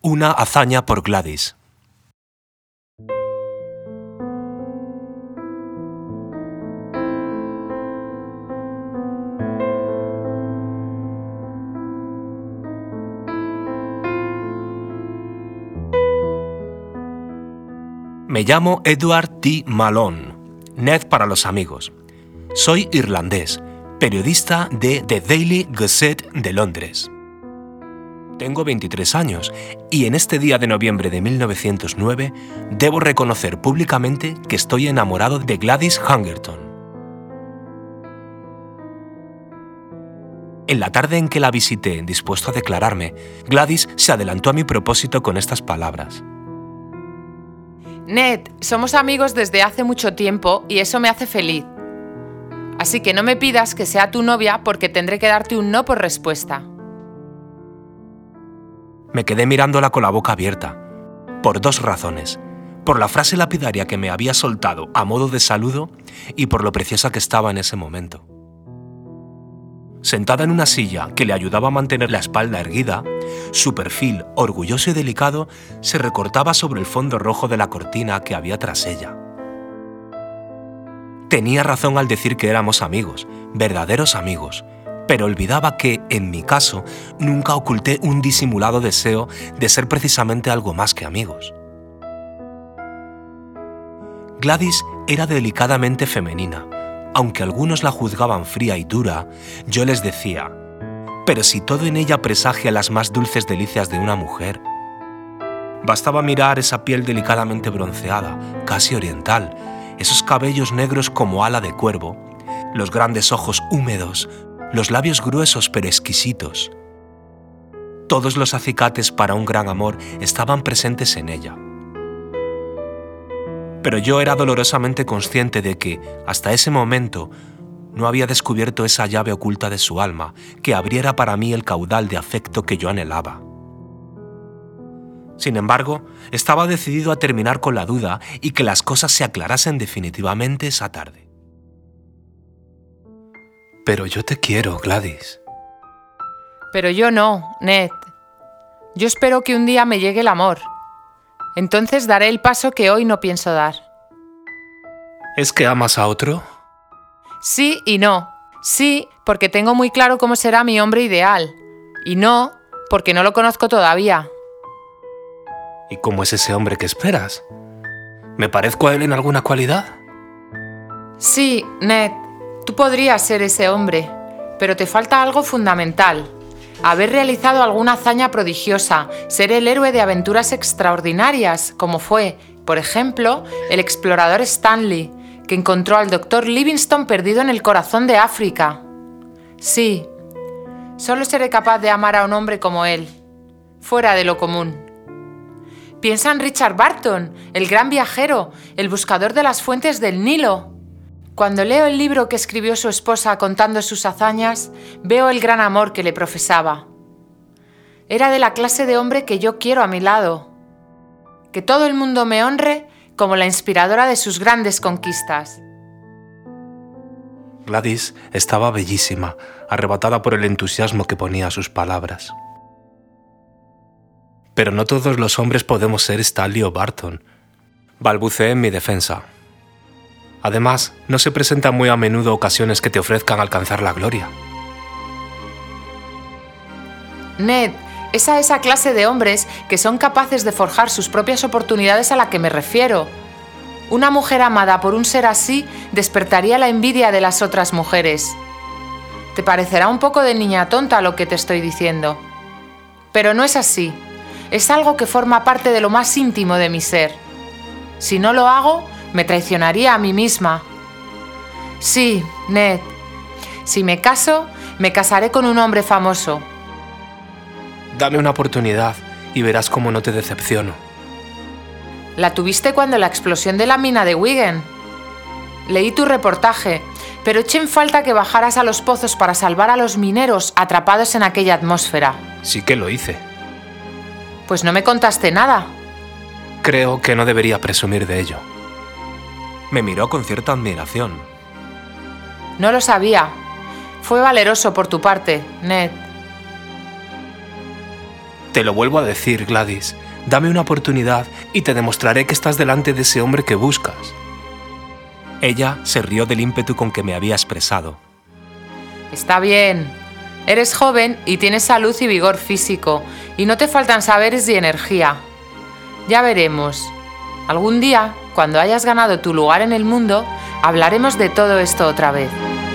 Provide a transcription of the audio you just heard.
Una hazaña por Gladys. Me llamo Edward T. Malone, Ned para los amigos. Soy irlandés, periodista de The Daily Gazette de Londres. Tengo 23 años y en este día de noviembre de 1909 debo reconocer públicamente que estoy enamorado de Gladys Hungerton. En la tarde en que la visité, dispuesto a declararme, Gladys se adelantó a mi propósito con estas palabras. Ned, somos amigos desde hace mucho tiempo y eso me hace feliz. Así que no me pidas que sea tu novia porque tendré que darte un no por respuesta. Me quedé mirándola con la boca abierta, por dos razones. Por la frase lapidaria que me había soltado a modo de saludo y por lo preciosa que estaba en ese momento. Sentada en una silla que le ayudaba a mantener la espalda erguida, su perfil, orgulloso y delicado, se recortaba sobre el fondo rojo de la cortina que había tras ella. Tenía razón al decir que éramos amigos, verdaderos amigos, pero olvidaba que, en mi caso, nunca oculté un disimulado deseo de ser precisamente algo más que amigos. Gladys era delicadamente femenina. Aunque algunos la juzgaban fría y dura, yo les decía, pero si todo en ella presagia las más dulces delicias de una mujer. Bastaba mirar esa piel delicadamente bronceada, casi oriental, esos cabellos negros como ala de cuervo, los grandes ojos húmedos, los labios gruesos pero exquisitos. Todos los acicates para un gran amor estaban presentes en ella. Pero yo era dolorosamente consciente de que, hasta ese momento, no había descubierto esa llave oculta de su alma que abriera para mí el caudal de afecto que yo anhelaba. Sin embargo, estaba decidido a terminar con la duda y que las cosas se aclarasen definitivamente esa tarde. Pero yo te quiero, Gladys. Pero yo no, Ned. Yo espero que un día me llegue el amor. Entonces daré el paso que hoy no pienso dar. ¿Es que amas a otro? Sí y no. Sí, porque tengo muy claro cómo será mi hombre ideal. Y no, porque no lo conozco todavía. ¿Y cómo es ese hombre que esperas? ¿Me parezco a él en alguna cualidad? Sí, Ned, tú podrías ser ese hombre, pero te falta algo fundamental. Haber realizado alguna hazaña prodigiosa, ser el héroe de aventuras extraordinarias, como fue, por ejemplo, el explorador Stanley, que encontró al Dr. Livingstone perdido en el corazón de África. Sí, solo seré capaz de amar a un hombre como él, fuera de lo común. Piensa en Richard Barton, el gran viajero, el buscador de las fuentes del Nilo. Cuando leo el libro que escribió su esposa contando sus hazañas, veo el gran amor que le profesaba. Era de la clase de hombre que yo quiero a mi lado. Que todo el mundo me honre como la inspiradora de sus grandes conquistas. Gladys estaba bellísima, arrebatada por el entusiasmo que ponía a sus palabras. Pero no todos los hombres podemos ser Stanley o Barton. Balbuceé en mi defensa. Además, no se presentan muy a menudo ocasiones que te ofrezcan alcanzar la gloria. Ned, es a esa clase de hombres que son capaces de forjar sus propias oportunidades a la que me refiero. Una mujer amada por un ser así despertaría la envidia de las otras mujeres. Te parecerá un poco de niña tonta lo que te estoy diciendo. Pero no es así. Es algo que forma parte de lo más íntimo de mi ser. Si no lo hago, me traicionaría a mí misma. Sí, Ned. Si me caso, me casaré con un hombre famoso. Dame una oportunidad y verás cómo no te decepciono. La tuviste cuando la explosión de la mina de Wigan. Leí tu reportaje, pero eché en falta que bajaras a los pozos para salvar a los mineros atrapados en aquella atmósfera. Sí que lo hice. Pues no me contaste nada. Creo que no debería presumir de ello. Me miró con cierta admiración. No lo sabía. Fue valeroso por tu parte, Ned. Te lo vuelvo a decir, Gladys. Dame una oportunidad y te demostraré que estás delante de ese hombre que buscas. Ella se rió del ímpetu con que me había expresado. Está bien. Eres joven y tienes salud y vigor físico, y no te faltan saberes y energía. Ya veremos. Algún día, cuando hayas ganado tu lugar en el mundo, hablaremos de todo esto otra vez.